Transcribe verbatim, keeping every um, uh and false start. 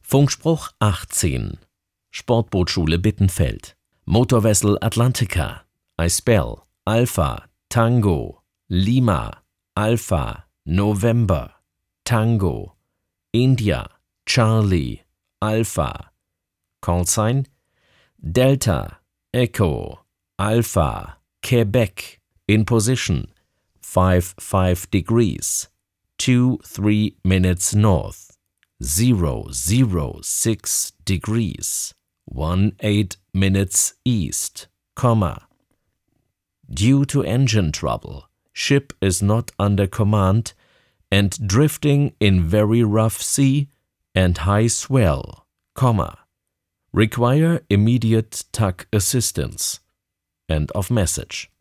Funkspruch achtzehn. Sportbootschule Bittenfeld. Motorvessel Atlantica. I spell Alpha, Tango, Lima, Alpha, November, Tango, India, Charlie, Alpha. Callsign Delta, Echo, Alpha, Quebec. In position five five degrees, two three minutes north, zero zero six degrees, one eight minutes east, comma. Due to engine trouble, ship is not under command and drifting in very rough sea and high swell, comma. Require immediate tug assistance. End of message.